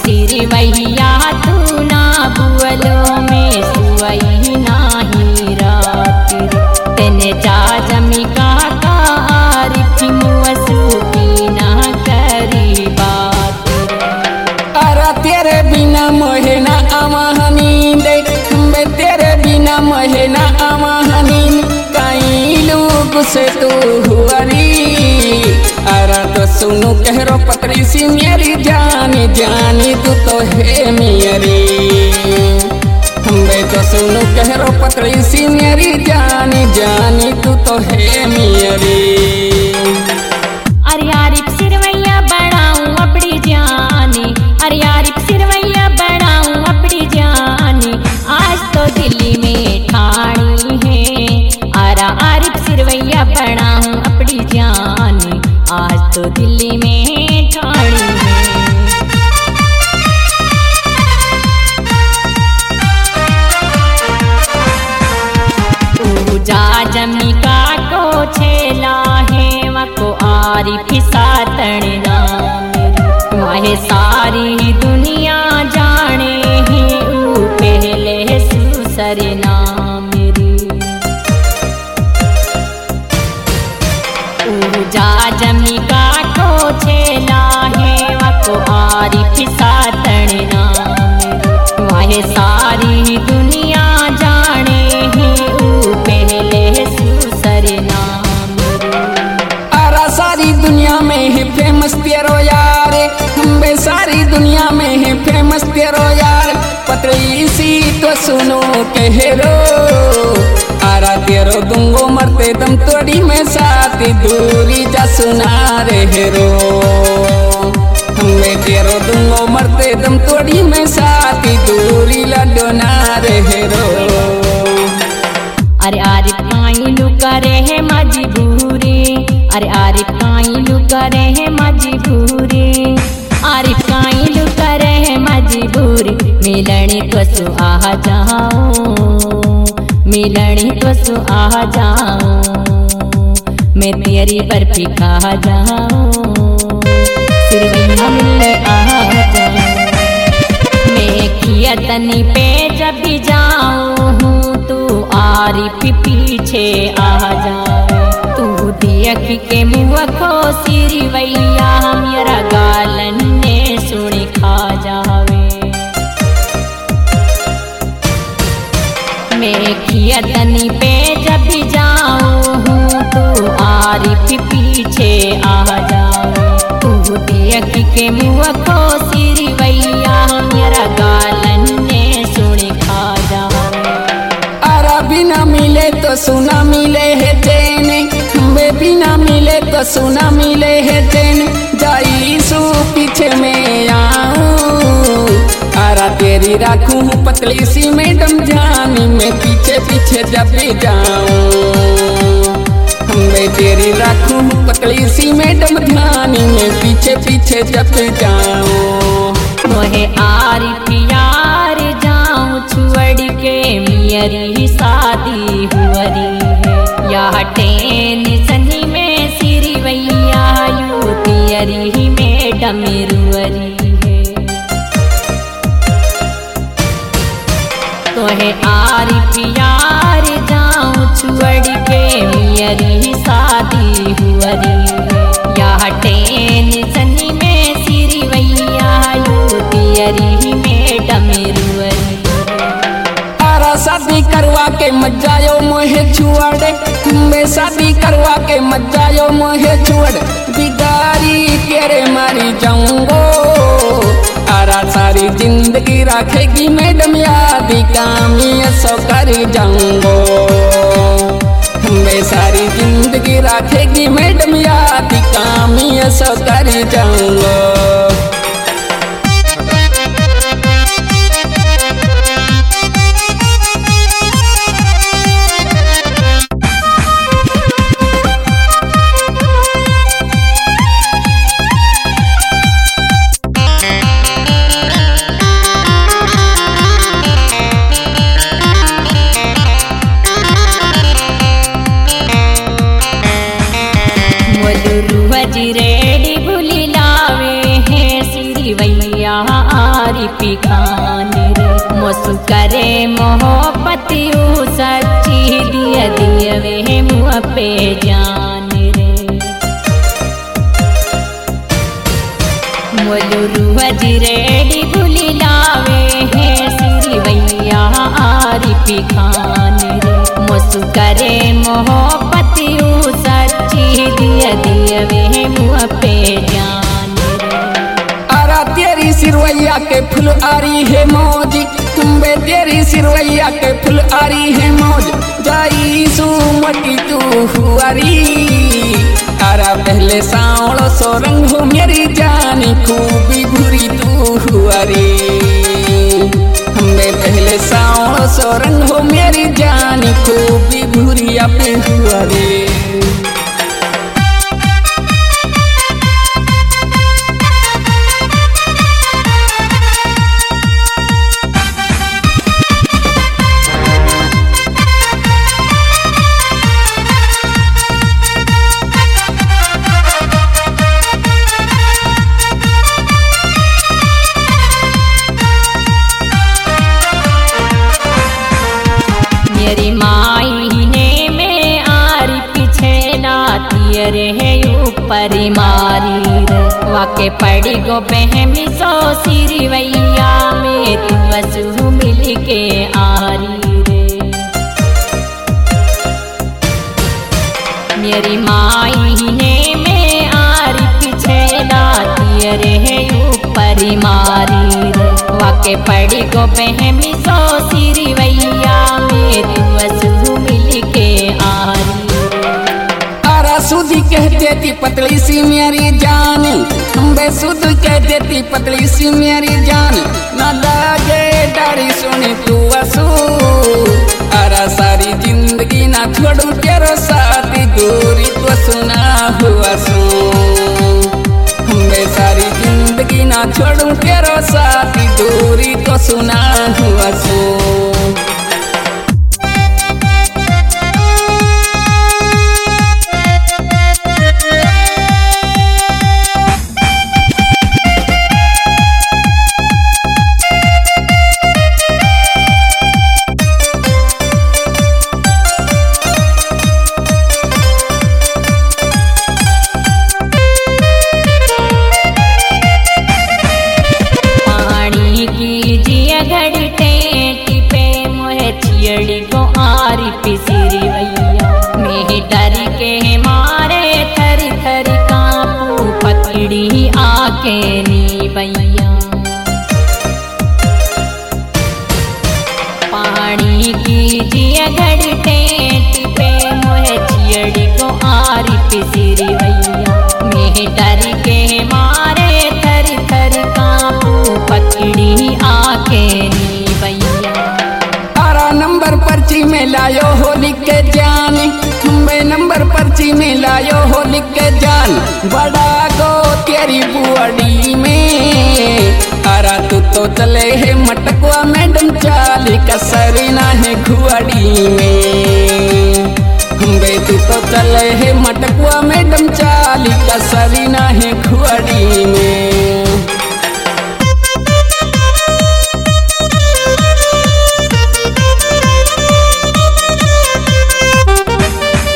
सिरवैया तू ना बुअलो में सुवई नाही रात रे तेने जा जमी का आरिफ मुअसु की ना करी बात रे। अरे तेरे बिना मोहे ना आवा नींद बे तेरे बिना मोहे ना आवा नींद कई लोग से तू हुआरी। अरे तो सुनो कहरो पकड़ी सी मेरी जानी जानी तू तो है मेरी। बे तो सुनो कहरो पकड़ी सी मेरी जानी जानी तू तो है मेरी। अरे आरिफ सिरवैया बढ़ाऊं अपनी जानी अरे आरिफ सिरवैया बढ़ाऊं अपनी जानी आज तो दिल्ली में ठाणी है। अरे आरिफ सिरवैया बढ़ाऊं अपनी जानी आज तो दिल्ली में ठाणी है। जा जमी का को छेला है वको आरिफ सातण नाम वह सारी दुनिया जाने ही ऊ पहले सुसर नाम रे। जा जमी का को छेला है वको आरिफ सातण नाम वह सारी दुनिया जाने ही ऊ पहले सुसर नाम रे। अरे सारी दुनिया में है फेमस तेरो यार बे सारी दुनिया में है फेमस तेरो यार पतली सी तो सुनो कहरो। अरे तेरो दूंगो मरते दम तोड़ी में साथी दूरी जा सुना रे रो। हमें तेरो दूंगो मरते दम तोड़ी में साथी दूरी लडो ना रे रो। अरे आरिफ काई लू करे है मजबूरी अरे आरिफ काई लू करे है मजबूरी आरिफ काई लू करे है मजबूरी मिलने को सु आ जाओ मिलने को सु आ जाओ मैं तेरी बर्फी खा जाऊं सिरवैया मिलने आ जाऊं मैं खियतनी पे जब भी जाऊं तू आरिफ पीछे आ जाए तू देख के मुँह खो सिरवैया मेरा गालन ने सुनी खा जावे। मैं खियतनी पे जब भी जाऊं तू आरिफ पीछे आ जाए तू देख के मुँह खो सिरवैया मेरा गालन ने सुनी खा जावे। अरे बिना मिले तो सुना मिले है चैन बे बिना मिले तो सुना मिले है चैन जाई सू पीछे में आऊं। अरे तेरी राखूं पतली सी मैडम जानी मैं पीछे पीछे जब भी जाऊं। मैं तेरी राखूं पतली सी मैडम जानी मैं पीछे पीछे जब भी जाऊं। मोहे आरिफ यार जाऊं छोड़ के मेरी शादी हुअरी है या टेन सनी में सिरवैया यू तियरी मैडम रुअरी है। तोहे आरिफ यार जाऊं छोड़ के मेरी शादी हुअरी है या टेन सनी में सिरवैया यू तियरी मैडम रुअरी। शादी करवा के मत जायो मोहे छुआड़े मैं शादी करवा के मत जायो मोहे छुआड़ बिगारी तेरे मारी जाऊंगो। आरा सारी जिंदगी रखेगी मैडम याद कामी सो कर जाऊंगो। मैं सारी जिंदगी रखेगी मैडम याद कामी सो कर जाऊंगो। रेडी भूली लावे है पिखान रे मोसु करे मोहब्बती सच्ची दिया दिया वे मुँह पे जान रे मोलू रूह जिरेडी भूली लावे है सिरी भैया आरी पिखान रे मोसु करे मोहब्बती सच्ची दिया दिया वे मुँह पे जान रे आरा तेरी सिरवैया के फुल आरी है मौज तुम्बे तेरी सिरवैया के फुल आरी है मौज जाई सुमटी तू हुआरी आरा पहले सांवलो सो रंग हो मेरी जानी खूबी भूरी तू हुआरी हमें पहले सांवलो सो रंग हो मेरी जानी खूबी भूरी अपे हुआरी मेरी माई ने में आरी पीछे लाती रे ऊपर मारी रे वाके पड़ी गो बहमी सो सिरी वैया में तू वसु मिल के आरी रे मेरी माई ने में आरी पीछे लाती रे ऊपर मारी रे वाके पड़ी गो बहमी सो सिरी वैया में तू वसु मिल के आरी आरा सुधी कह देती पतली सी मेरी जान बे सुध कह देती पतली सी मेरी जान न लगे डारी सुनी तू वसु आरा सारी जिंदगी ना छोड़ू तेरो साथी दूरी तो सुना हुआ सू हमें सारी जिंदगी ना छोड़ू तेरो साथी दूरी तो सुना हुआ सू चियड़ी को आरी पिसिरी भैया मैं डर के मारे थर थर कांपू पकड़ी आके नी भैया पानी की जिया घड़ी टेंट पे मोहे चियड़ी को आरी पिसिरी भैया मैं डर के मारे थर थर कांपू पकड़ी आके नी भैया नंबर पर्ची में लायो हो लिख के जान मैं नंबर पर्ची में लायो हो लिख के जान बड़ा गो तेरी बुआड़ी में आरा तू तो चले है मटकुआ मैडम चाली कसरी ना है घुआड़ी में तू तो चले है मटकुआ मैडम चाली कसरी ना है घुआड़ी